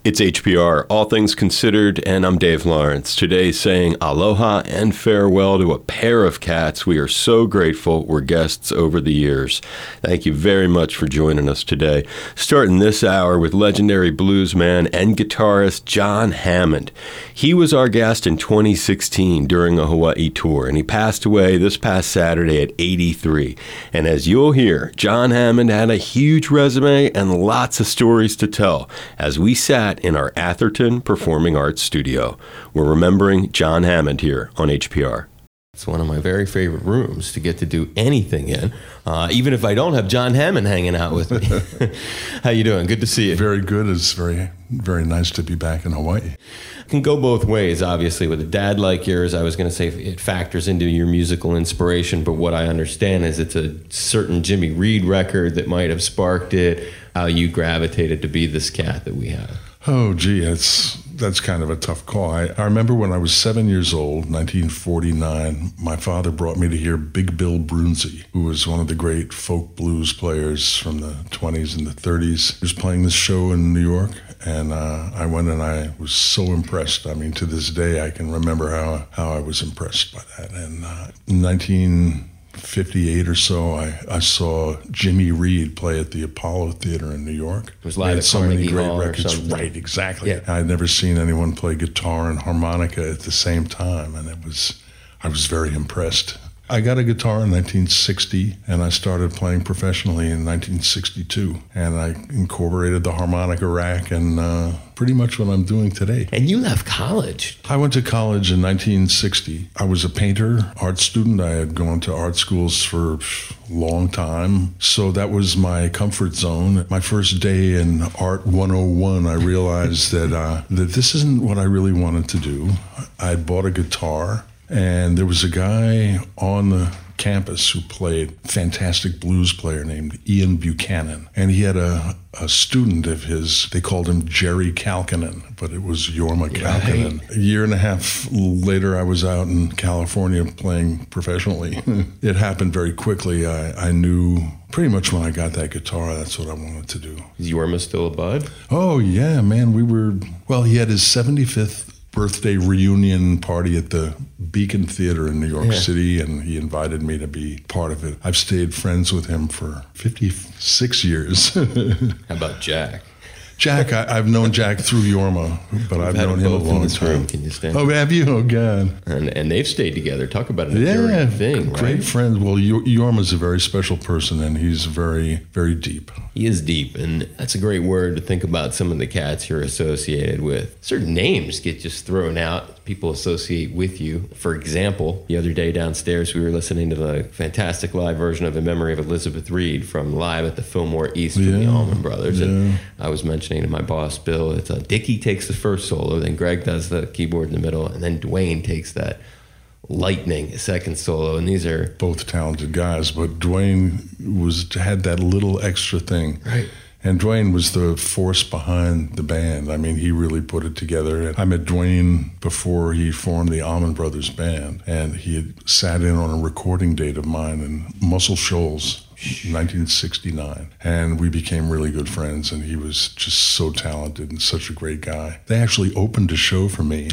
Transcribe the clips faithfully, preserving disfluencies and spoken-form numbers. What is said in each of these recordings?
It's H P R, All Things Considered, and I'm Dave Lawrence. Today saying aloha and farewell to a pair of cats we are so grateful were guests over the years. Thank you very much for joining us today. Starting this hour with legendary bluesman and guitarist John Hammond. He was our guest in twenty sixteen during a Hawaii tour, and he passed away this past Saturday at eighty-three. And as you'll hear, John Hammond had a huge resume and lots of stories to tell as we sat in our Atherton Performing Arts studio. We're remembering John Hammond here on H P R. It's one of my very favorite rooms to get to do anything in, uh, even if I don't have John Hammond hanging out with me. How you doing? Good to see you. Very good. It's very, very nice to be back in Hawaii. It can go both ways, obviously. With a dad like yours, I was going to say it factors into your musical inspiration, but what I understand is it's a certain Jimmy Reed record that might have sparked it, how you gravitated to be this cat that we have. Oh, gee, it's, that's kind of a tough call. I, I remember when I was seven years old, nineteen forty-nine, my father brought me to hear Big Bill Broonzy, who was one of the great folk blues players from the twenties and the thirties. He was playing this show in New York, and uh, I went and I was so impressed. I mean, to this day, I can remember how, how I was impressed by that. And uh, in nineteen fifty-eight or so, I, I saw Jimmy Reed play at the Apollo Theater in New York. It was live at so many great records. Right, exactly. Yeah. I'd never seen anyone play guitar and harmonica at the same time, and it was, I was very impressed. I got a guitar in nineteen sixty, and I started playing professionally in nineteen sixty-two, and I incorporated the harmonica rack, and uh, pretty much what I'm doing today. And you left college. I went to college in nineteen sixty. I was a painter, art student. I had gone to art schools for a long time, so that was my comfort zone. My first day in Art one oh one, I realized that uh, that this isn't what I really wanted to do. I bought a guitar, and there was a guy on the campus who played, fantastic blues player named Ian Buchanan. And he had a, a student of his, they called him Jerry Kalkinen, but it was Jorma Kalkinen. Right. A year and a half later, I was out in California playing professionally. It happened very quickly. I, I knew pretty much when I got that guitar, that's what I wanted to do. Is Jorma still a bud? Oh, yeah, man. We were, well, he had his seventy-fifth birthday reunion party at the Beacon Theater in New York yeah. City, and he invited me to be part of it. I've stayed friends with him for fifty-six years. How about Jack? Jack, I, I've known Jack through Yorma, but We've I've known him a long time. Room. Can you stand? Oh, have you? Oh, God. And and they've stayed together. Talk about an enduring yeah, thing, right? Great friends. Well, Yorma's a very special person, and he's very, very deep. He is deep, and that's a great word to think about some of the cats you're associated with. Certain names get just thrown out. People associate with you. For example, the other day downstairs, we were listening to the fantastic live version of In Memory of Elizabeth Reed from live at the Fillmore East from yeah, the Allman Brothers. Yeah. And I was mentioning to my boss, Bill, it's a Dickie takes the first solo, then Greg does the keyboard in the middle, and then Dwayne takes that lightning second solo. And these are both talented guys, but Dwayne was had that little extra thing. Right. And Dwayne was the force behind the band. I mean, he really put it together. I met Dwayne before he formed the Allman Brothers Band, and he had sat in on a recording date of mine in Muscle Shoals, nineteen sixty-nine. And we became really good friends, and he was just so talented and such a great guy. They actually opened a show for me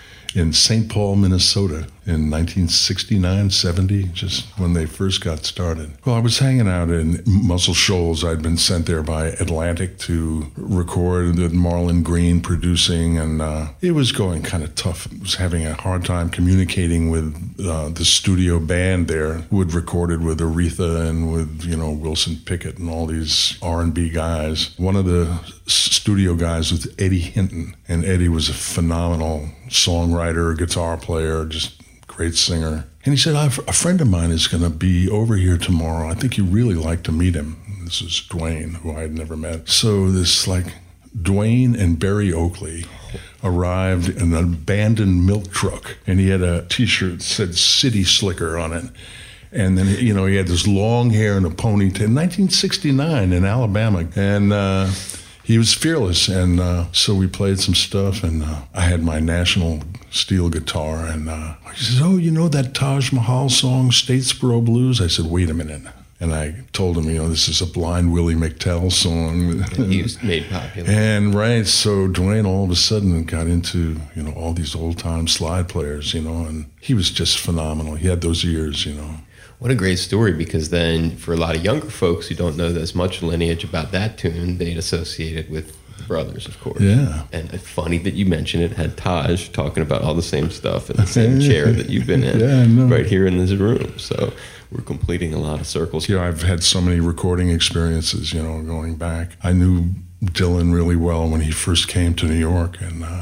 in Saint Paul, Minnesota in nineteen sixty-nine, seventy, just when they first got started. Well, I was hanging out in Muscle Shoals. I'd been sent there by Atlantic to record with Marlon Green producing, and uh, it was going kind of tough. I was having a hard time communicating with uh, the studio band there, who had recorded with Aretha and with, you know, Wilson Pickett and all these R and B guys. One of the studio guys was Eddie Hinton, and Eddie was a phenomenal songwriter, guitar player, just great singer. And he said, a friend of mine is going to be over here tomorrow. I think you'd really like to meet him. This is Dwayne, who I had never met. So this, like, Dwayne and Barry Oakley arrived in an abandoned milk truck, and he had a T-shirt that said City Slicker on it. And then, you know, he had this long hair and a ponytail. nineteen sixty-nine in Alabama. And uh, he was fearless. And uh, so we played some stuff, and uh, I had my National steel guitar. And uh, he says, oh, you know that Taj Mahal song, Statesboro Blues? I said, wait a minute. And I told him, you know, this is a Blind Willie McTell song. And he was made popular. And right, so Duane all of a sudden got into, you know, all these old-time slide players, you know, and he was just phenomenal. He had those ears, you know. What a great story, because then for a lot of younger folks who don't know as much lineage about that tune, they'd associate it with the brothers, of course. Yeah. And it's funny that you mention it, had Taj talking about all the same stuff in the same chair that you've been in, yeah, I know. right here in this room. So we're completing a lot of circles. You know, I've had so many recording experiences, you know, going back. I knew Dylan really well when he first came to New York, and uh,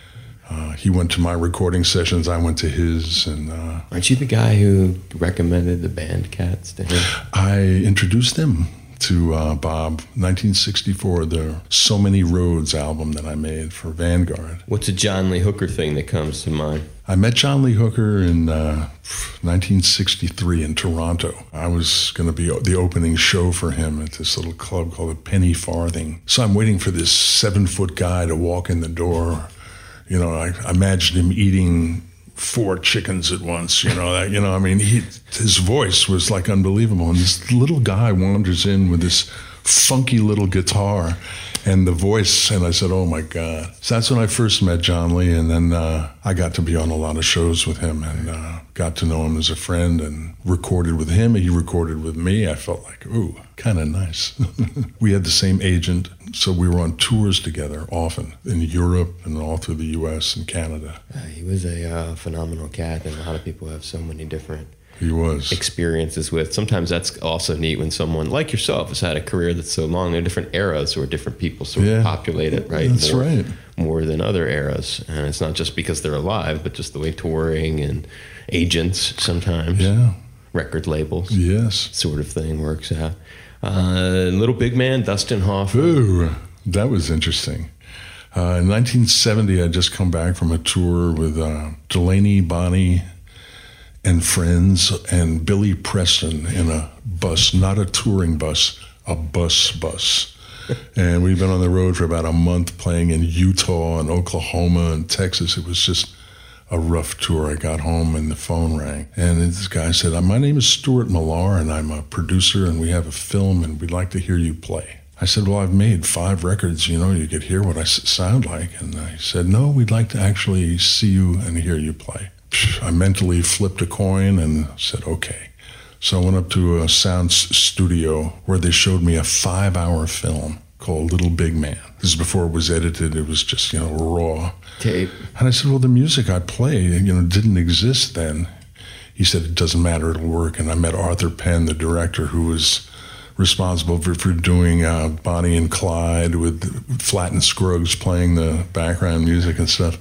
uh, he went to my recording sessions, I went to his, and uh, aren't you the guy who recommended the band Cats to him? I introduced him to uh, Bob. nineteen sixty-four, the So Many Roads album that I made for Vanguard. What's a John Lee Hooker thing that comes to mind? I met John Lee Hooker in uh, nineteen sixty-three in Toronto. I was going to be the opening show for him at this little club called the Penny Farthing. So I'm waiting for this seven-foot guy to walk in the door. You know, I, I imagined him eating four chickens at once, you know, that, you know, I mean, he, his voice was like unbelievable. And this little guy wanders in with this funky little guitar and the voice, and I said, oh my God. So that's when I first met John Lee, and then uh, I got to be on a lot of shows with him, and uh, got to know him as a friend, and recorded with him, he recorded with me. I felt like, ooh, kind of nice. We had the same agent, so we were on tours together often in Europe and all through the U S and Canada. Uh, he was a uh, phenomenal cat, and a lot of people have so many different He was. experiences with. Sometimes that's also neat when someone like yourself has had a career that's so long. There are different eras where different people sort Yeah, of populate it, right? That's more, right. More than other eras. And it's not just because they're alive, but just the way touring and agents sometimes, Yeah. record labels, Yes. sort of thing works out. Uh, Little Big Man, Dustin Hoffman. Ooh, that was interesting. Uh, in nineteen seventy, I'd just come back from a tour with uh, Delaney, Bonnie, and friends, and Billy Preston in a bus, not a touring bus, a bus bus. And we've been on the road for about a month playing in Utah and Oklahoma and Texas. It was just a rough tour. I got home and the phone rang. And this guy said, my name is Stuart Millar, and I'm a producer, and we have a film, and we'd like to hear you play. I said, well, I've made five records, you know, you could hear what I sound like. And he said, no, we'd like to actually see you and hear you play. I mentally flipped a coin and said, okay. So I went up to a sound studio where they showed me a five-hour film called Little Big Man. This is before it was edited. It was just, you know, raw. Tape. And I said, well, the music I play, you know, didn't exist then. He said, it doesn't matter, it'll work. And I met Arthur Penn, the director, who was responsible for, for doing uh, Bonnie and Clyde with Flatt and Scruggs playing the background music and stuff.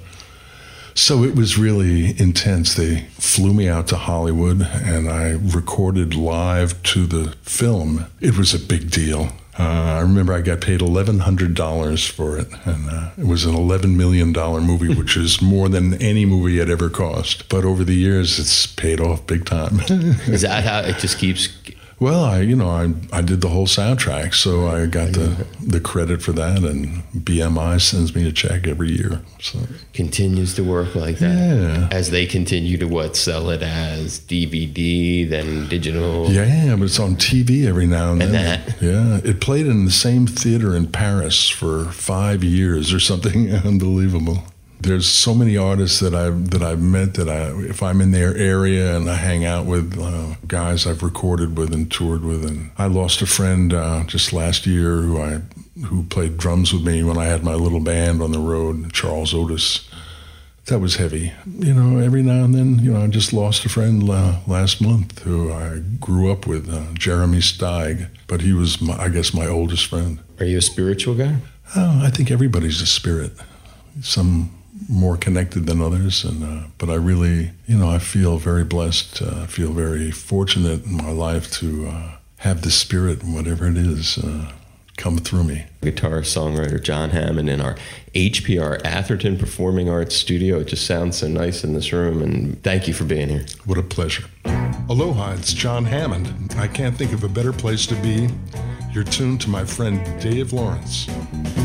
So it was really intense. They flew me out to Hollywood, and I recorded live to the film. It was a big deal. Uh, I remember I got paid eleven hundred dollars for it, and uh, it was an eleven million dollars movie, which is more than any movie had ever cost. But over the years, it's paid off big time. Is that how it just keeps... Well, I, you know, I I did the whole soundtrack, so I got the the credit for that, and B M I sends me a check every year. So continues to work like that. Yeah. As they continue to what sell it as D V D, then digital. Yeah, but it's on T V every now and, And then. that. Yeah, it played in the same theater in Paris for five years or something unbelievable. There's so many artists that I've that I've met that I, if I'm in their area and I hang out with uh, guys I've recorded with and toured with, and I lost a friend uh, just last year who I who played drums with me when I had my little band on the road, Charles Otis. That was heavy. You know, every now and then, you know, I just lost a friend uh, last month who I grew up with, uh, Jeremy Steig, but he was, my, I guess, my oldest friend. Are you a spiritual guy? Oh, I think everybody's a spirit. Some more connected than others, and uh, but I really, you know, I feel very blessed. I uh, feel very fortunate in my life to uh, have the spirit, whatever it is, uh, come through me. Guitarist, songwriter John Hammond in our H P R Atherton Performing Arts Studio. It just sounds so nice in this room, and thank you for being here. What a pleasure. Aloha, it's John Hammond. I can't think of a better place to be. You're tuned to my friend Dave Lawrence.